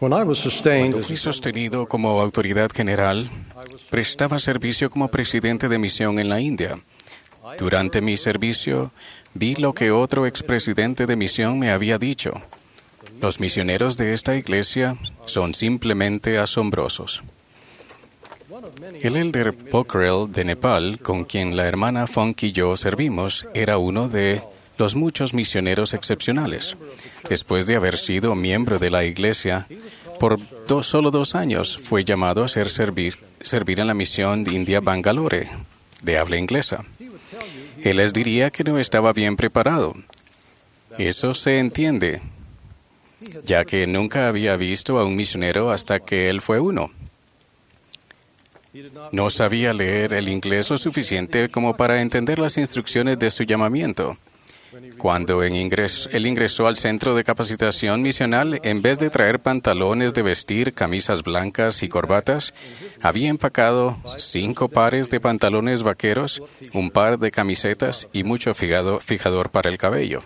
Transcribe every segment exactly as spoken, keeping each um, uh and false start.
Cuando fui sostenido como autoridad general, prestaba servicio como presidente de misión en la India. Durante mi servicio, vi lo que otro expresidente de misión me había dicho. Los misioneros de esta iglesia son simplemente asombrosos. El elder Pokhrel de Nepal, con quien la hermana Funk y yo servimos, era uno de los muchos misioneros excepcionales. Después de haber sido miembro de la iglesia, por dos, solo dos años fue llamado a ser servir, servir en la misión de India Bangalore, de habla inglesa. Él les diría que no estaba bien preparado. Eso se entiende, ya que nunca había visto a un misionero hasta que él fue uno. No sabía leer el inglés lo suficiente como para entender las instrucciones de su llamamiento. Cuando en ingres, él ingresó al centro de capacitación misional, en vez de traer pantalones de vestir, camisas blancas y corbatas, había empacado cinco pares de pantalones vaqueros, un par de camisetas y mucho fijado, fijador para el cabello.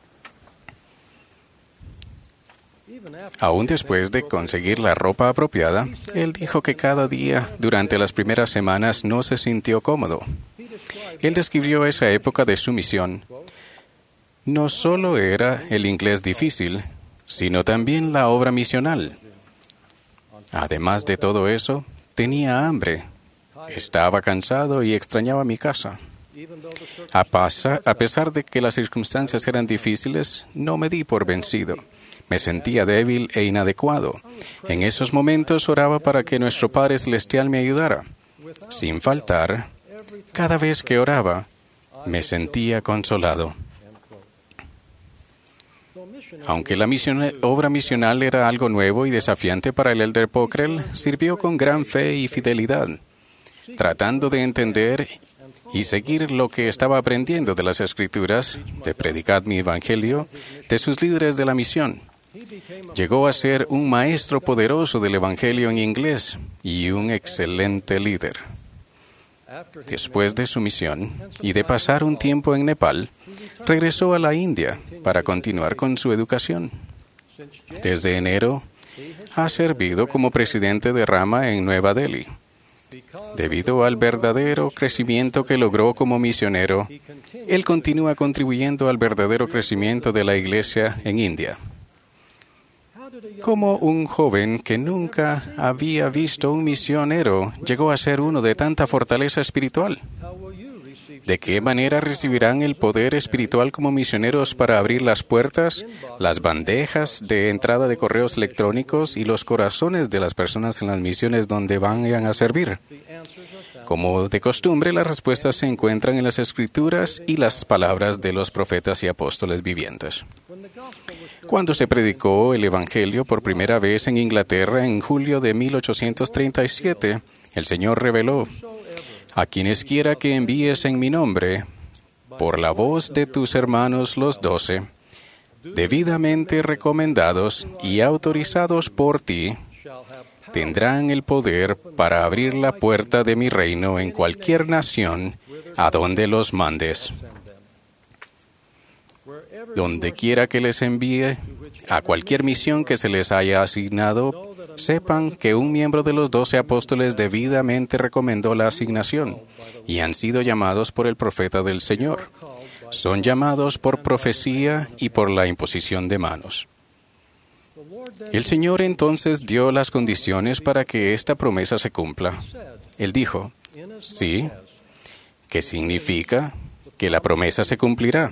Aún después de conseguir la ropa apropiada, él dijo que cada día durante las primeras semanas no se sintió cómodo. Él describió esa época de su misión. No solo era el inglés difícil, sino también la obra misional. Además de todo eso, tenía hambre, estaba cansado y extrañaba mi casa. A, pasa, a pesar de que las circunstancias eran difíciles, no me di por vencido. Me sentía débil e inadecuado. En esos momentos oraba para que nuestro Padre Celestial me ayudara. Sin faltar, cada vez que oraba, me sentía consolado. Aunque la misión, obra misional era algo nuevo y desafiante para el elder Pokhrel, sirvió con gran fe y fidelidad, tratando de entender y seguir lo que estaba aprendiendo de las Escrituras, de predicar mi evangelio, de sus líderes de la misión. Llegó a ser un maestro poderoso del evangelio en inglés y un excelente líder. Después de su misión y de pasar un tiempo en Nepal, regresó a la India para continuar con su educación. Desde enero, ha servido como presidente de rama en Nueva Delhi. Debido al verdadero crecimiento que logró como misionero, él continúa contribuyendo al verdadero crecimiento de la iglesia en India. ¿Cómo un joven que nunca había visto un misionero llegó a ser uno de tanta fortaleza espiritual? ¿De qué manera recibirán el poder espiritual como misioneros para abrir las puertas, las bandejas de entrada de correos electrónicos y los corazones de las personas en las misiones donde vayan a servir? Como de costumbre, las respuestas se encuentran en las Escrituras y las palabras de los profetas y apóstoles vivientes. Cuando se predicó el Evangelio por primera vez en Inglaterra en julio de mil ochocientos treinta y siete, el Señor reveló: a quienes quiera que envíes en mi nombre, por la voz de tus hermanos los doce, debidamente recomendados y autorizados por ti, tendrán el poder para abrir la puerta de mi reino en cualquier nación a donde los mandes. Donde quiera que les envíe, a cualquier misión que se les haya asignado, sepan que un miembro de los doce apóstoles debidamente recomendó la asignación y han sido llamados por el profeta del Señor. Son llamados por profecía y por la imposición de manos. El Señor entonces dio las condiciones para que esta promesa se cumpla. Él dijo, sí, que significa que la promesa se cumplirá.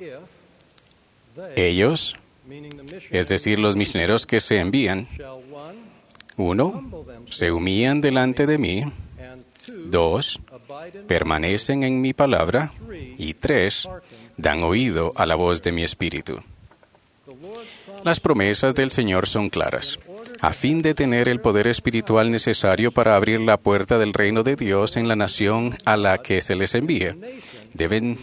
Ellos, es decir, los misioneros que se envían, uno, se humillan delante de mí, dos, permanecen en mi palabra, y tres, dan oído a la voz de mi espíritu. Las promesas del Señor son claras. A fin de tener el poder espiritual necesario para abrir la puerta del reino de Dios en la nación a la que se les envíe, deben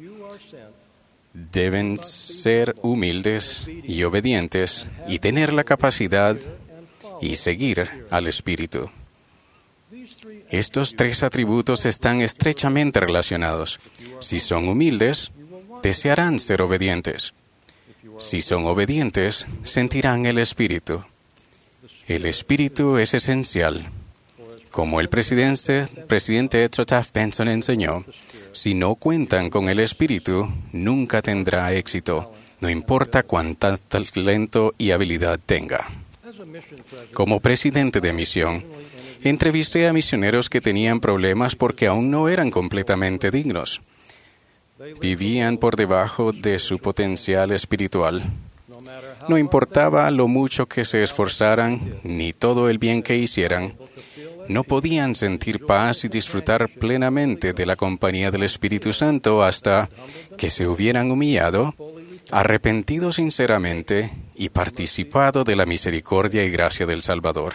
Deben ser humildes y obedientes y tener la capacidad y seguir al Espíritu. Estos tres atributos están estrechamente relacionados. Si son humildes, desearán ser obedientes. Si son obedientes, sentirán el Espíritu. El espíritu es esencial. Como el presidente, presidente Ezra Taft Benson enseñó, si no cuentan con el espíritu, nunca tendrá éxito, no importa cuánto talento y habilidad tenga. Como presidente de misión, entrevisté a misioneros que tenían problemas porque aún no eran completamente dignos. Vivían por debajo de su potencial espiritual. No importaba lo mucho que se esforzaran, ni todo el bien que hicieran, no podían sentir paz y disfrutar plenamente de la compañía del Espíritu Santo hasta que se hubieran humillado, arrepentido sinceramente y participado de la misericordia y gracia del Salvador.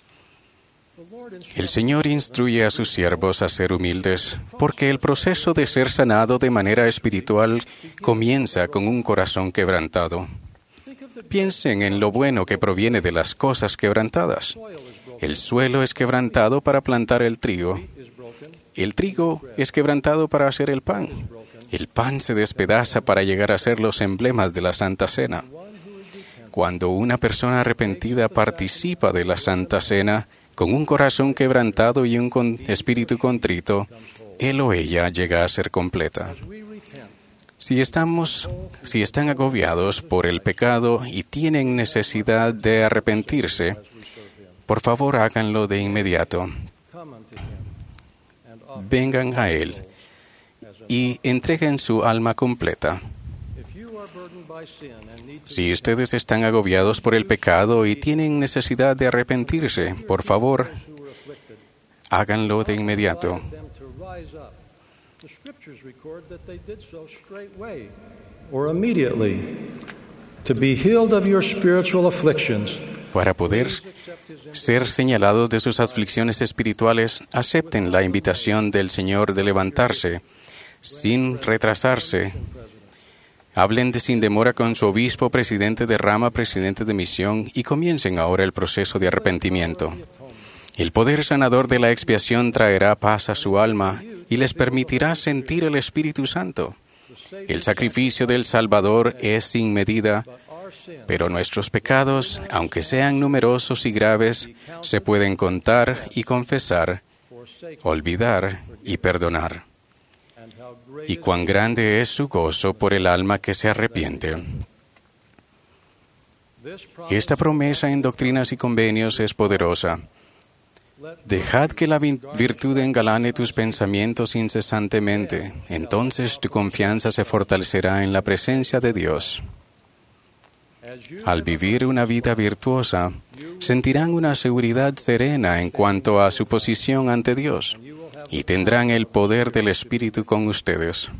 El Señor instruye a sus siervos a ser humildes, porque el proceso de ser sanado de manera espiritual comienza con un corazón quebrantado. Piensen en lo bueno que proviene de las cosas quebrantadas. El suelo es quebrantado para plantar el trigo. El trigo es quebrantado para hacer el pan. El pan se despedaza para llegar a ser los emblemas de la Santa Cena. Cuando una persona arrepentida participa de la Santa Cena, con un corazón quebrantado y un con espíritu contrito, él o ella llega a ser completa. Si estamos, si están agobiados por el pecado y tienen necesidad de arrepentirse, por favor háganlo de inmediato. Vengan a Él y entreguen su alma completa. Si ustedes están agobiados por el pecado y tienen necesidad de arrepentirse, por favor, háganlo de inmediato. Para poder ser señalados de sus aflicciones espirituales, acepten la invitación del Señor de levantarse sin retrasarse. Hablen de sin demora con su obispo, presidente de rama, presidente de misión y comiencen ahora el proceso de arrepentimiento. El poder sanador de la expiación traerá paz a su alma y les permitirá sentir el Espíritu Santo. El sacrificio del Salvador es sin medida, pero nuestros pecados, aunque sean numerosos y graves, se pueden contar y confesar, olvidar y perdonar. Y cuán grande es su gozo por el alma que se arrepiente. Esta promesa en Doctrinas y Convenios es poderosa. Dejad que la virtud engalane tus pensamientos incesantemente, entonces tu confianza se fortalecerá en la presencia de Dios. Al vivir una vida virtuosa, sentirán una seguridad serena en cuanto a su posición ante Dios y tendrán el poder del Espíritu con ustedes.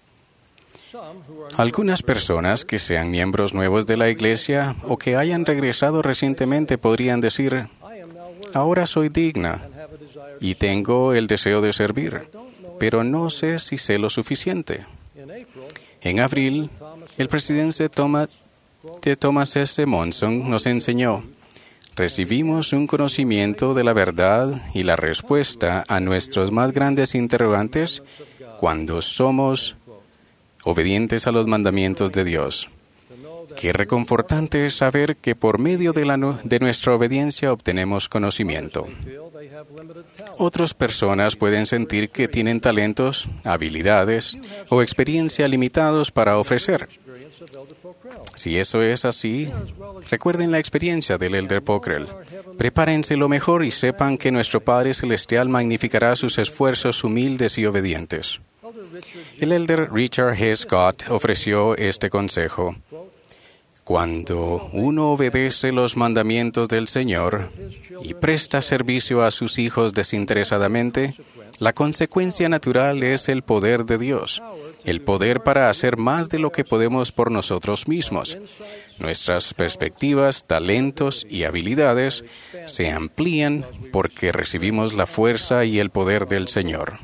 Algunas personas que sean miembros nuevos de la Iglesia o que hayan regresado recientemente podrían decir: ahora soy digna y tengo el deseo de servir, pero no sé si sé lo suficiente. En abril, el presidente Thomas, de Thomas S. Monson nos enseñó: recibimos un conocimiento de la verdad y la respuesta a nuestros más grandes interrogantes cuando somos obedientes a los mandamientos de Dios. Qué reconfortante es saber que por medio de, la, de nuestra obediencia obtenemos conocimiento. Otras personas pueden sentir que tienen talentos, habilidades o experiencia limitados para ofrecer. Si eso es así, recuerden la experiencia del Elder Pockrell. Prepárense lo mejor y sepan que nuestro Padre Celestial magnificará sus esfuerzos humildes y obedientes. El Elder Richard G. Scott ofreció este consejo: cuando uno obedece los mandamientos del Señor y presta servicio a sus hijos desinteresadamente, la consecuencia natural es el poder de Dios, el poder para hacer más de lo que podemos por nosotros mismos. Nuestras perspectivas, talentos y habilidades se amplían porque recibimos la fuerza y el poder del Señor.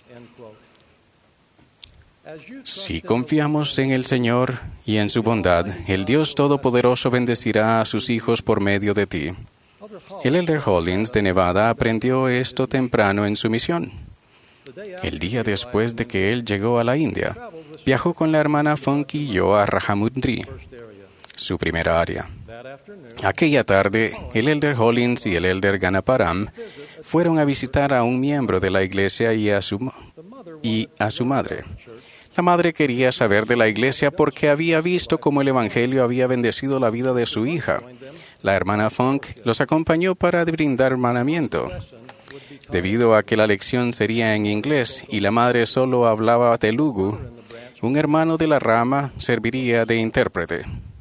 Si confiamos en el Señor y en su bondad, el Dios Todopoderoso bendecirá a sus hijos por medio de ti. El Elder Hollins de Nevada aprendió esto temprano en su misión. El día después de que él llegó a la India, viajó con la hermana Funky Yo a Rajamundry, su primera área. Aquella tarde, el elder Hollins y el elder Ganaparam fueron a visitar a un miembro de la iglesia y a su, y a su madre. La madre quería saber de la iglesia porque había visto cómo el Evangelio había bendecido la vida de su hija. La hermana Funk los acompañó para brindar hermanamiento. Debido a que la lección sería en inglés y la madre solo hablaba telugu, un hermano de la rama serviría de intérprete.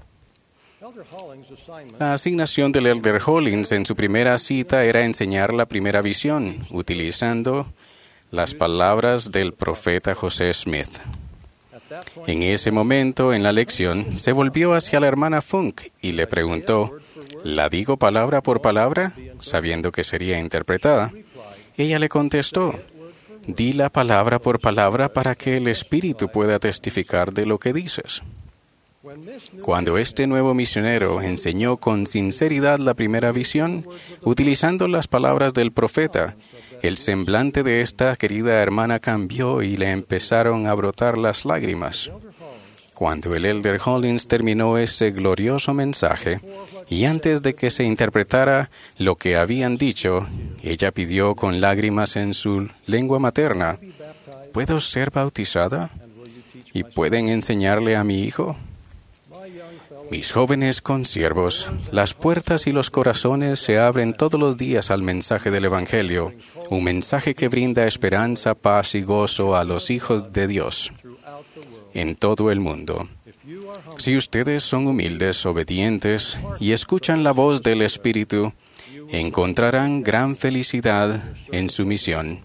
La asignación del elder Hollins en su primera cita era enseñar la primera visión, utilizando las palabras del profeta José Smith. En ese momento, en la lección, se volvió hacia la hermana Funk y le preguntó, ¿la digo palabra por palabra, sabiendo que sería interpretada? Ella le contestó, di la palabra por palabra para que el Espíritu pueda testificar de lo que dices. Cuando este nuevo misionero enseñó con sinceridad la primera visión, utilizando las palabras del profeta, el semblante de esta querida hermana cambió y le empezaron a brotar las lágrimas. Cuando el elder Hollins terminó ese glorioso mensaje, y antes de que se interpretara lo que habían dicho, ella pidió con lágrimas en su lengua materna, ¿puedo ser bautizada? ¿Y pueden enseñarle a mi hijo? Mis jóvenes consiervos, las puertas y los corazones se abren todos los días al mensaje del Evangelio, un mensaje que brinda esperanza, paz y gozo a los hijos de Dios en todo el mundo. Si ustedes son humildes, obedientes y escuchan la voz del Espíritu, encontrarán gran felicidad en su misión.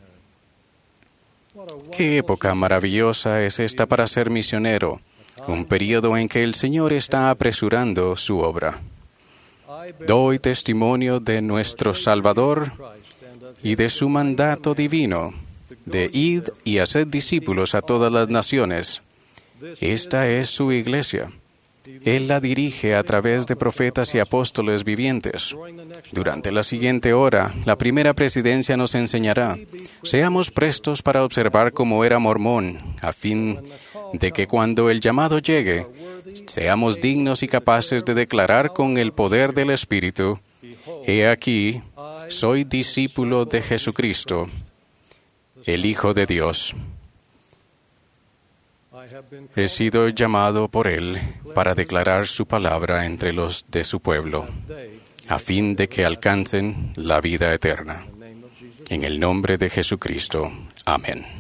Qué época maravillosa es esta para ser misionero, un período en que el Señor está apresurando su obra. Doy testimonio de nuestro Salvador y de su mandato divino, de id y haced discípulos a todas las naciones. Esta es su iglesia. Él la dirige a través de profetas y apóstoles vivientes. Durante la siguiente hora, la primera presidencia nos enseñará, seamos prestos para observar cómo era Mormón, a fin de que cuando el llamado llegue, seamos dignos y capaces de declarar con el poder del Espíritu, he aquí, soy discípulo de Jesucristo, el Hijo de Dios. He sido llamado por Él para declarar su palabra entre los de su pueblo, a fin de que alcancen la vida eterna. En el nombre de Jesucristo. Amén.